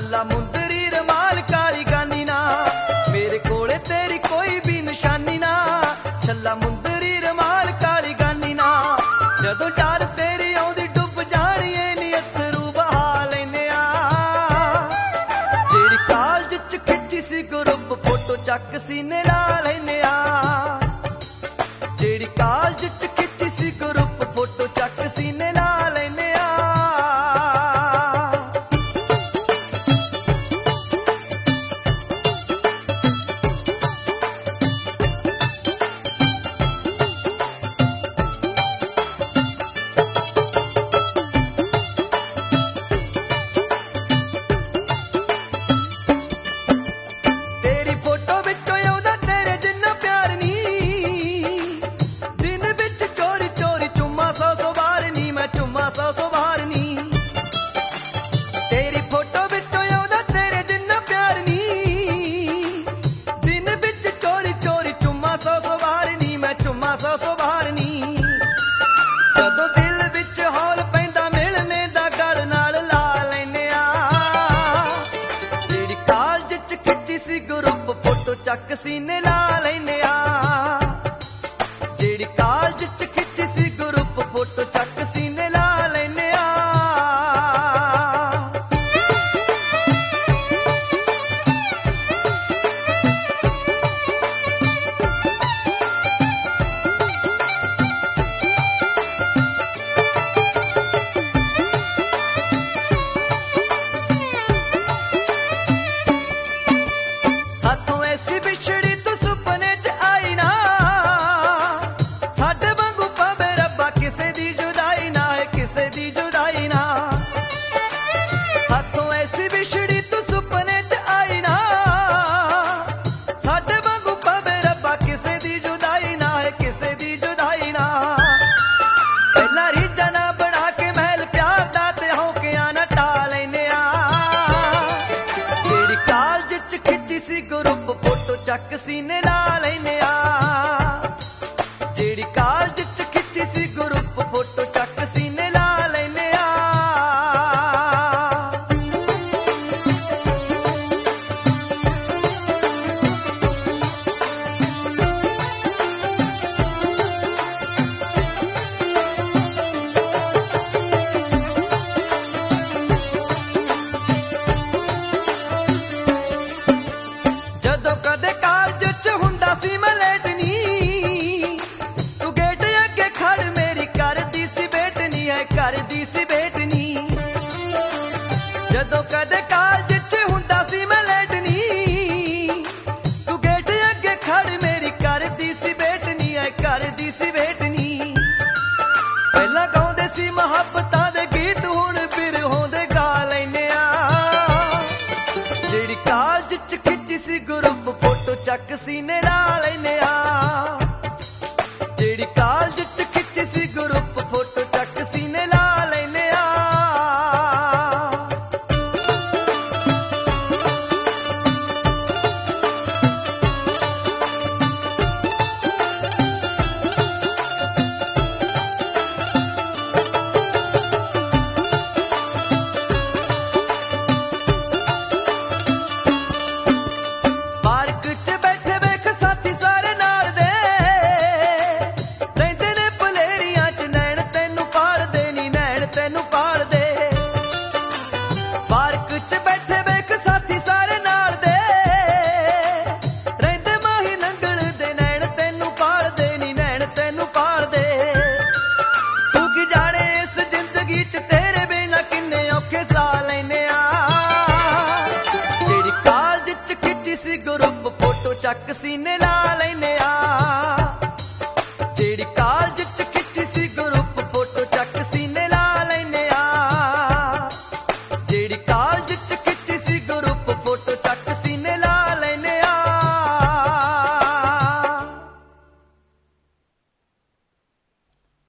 छल्ला मुंदरी रमाल काली गानी ना, मेरे कोले तेरी कोई भी निशानी ना। छल्ला मुंदरी रमाल काली गानी ना, जदों यार तेरी आउंदी डुब जाणीए नी अथरू बहा लैने आ। जेड़ी कालज च खिच्ची सी ग्रुप फोटो चक सीने ला लैने आ। जेड़ी कालज च खिच्ची सी ग्रुप फोटो चक सीने ला लैने आ। तेरी फोटो विचों आउंदा तेरे जिन्ना प्यार नी, दिन विच चोरी चोरी चुम्मा सौ सौ बार नी, मैं चुम्मा सौ सौ बार नी। तेरी फोटो विचों आउंदा तेरे जिन्ना प्यार नी, दिन विच चोरी चोरी चुम्मा सौ सौ बार नी, मैं चुम्मा सौ सौ बार नी। जदों दिल विच हौल पैंदा मिलने दा गल नाल ला लैने आ। जेड़ी कालज च खिच्ची सी ग्रुप फोटो चक सीने ला लैने आ। जेड़ी कालज च खिच्ची सी ग्रुप फोटो चक सीने ला लैने आ। साथों ऐसी बिछड़ी तू सुपने च आई ना, साडे वांगू भावे रब्बा किसे दी जुदाई ना है, किसे दी जुदाई ना। साथों ऐसी बिछड़ी तू सुपने च आई ना, साडे वांगू भावे रब्बा किसे दी जुदाई ना है, किसे दी जुदाई ना। पहला रीझां ना बना के महल प्यार दा ते हौकियां ना टा लैने आ। जेड़ी कालज च खिच्ची सी ग्रुप फोटो चक सीने ला लैने आ। जेड़ी कालज च खिच्ची सी ग्रुप फोटो चक सीने ला लैने आ। जदों कदे कालज च हुंदा सी मैं लेट नी, तू गेट अगे खड़ मेरी करदी सी बेटनी है, करदी सी बेटनी। जदों कदे कालज च हुंदा सी मैं लेट नी, तू गेट अगे खड़ मेरी करदी सी बेटनी है, करदी सी बेटनी। पहला गाउंदे सी मुहब्बतां दे गीत हुण बिरहों दे गा लैने आ। जेड़ी कालज च खिच्ची सी ग्रुप फोटो चक सीने ला लैने आ। जेड़ी कालज च खिच्ची सी ग्रुप फोटो चक सीने ला लैने आ। पार्क च बैठे वेख साथी सारे नाल दे, रहिंदे ने भलेरियां च नैण तैनू पालदे नी, नैण तैनू पालदे। पार्क च बैठे वेख साथी सारे नाल दे, रहिंदे माही नंगल दे नैण तैनू पालदे नी, नैण तैनू पालदे। तू की जाने इस जिंदगी च तेरे बिना किन्ने औखे साह लैने आ। जेड़ी कालज च खिच्ची सी ग्रुप फोटो चक सीने ला लैने आ।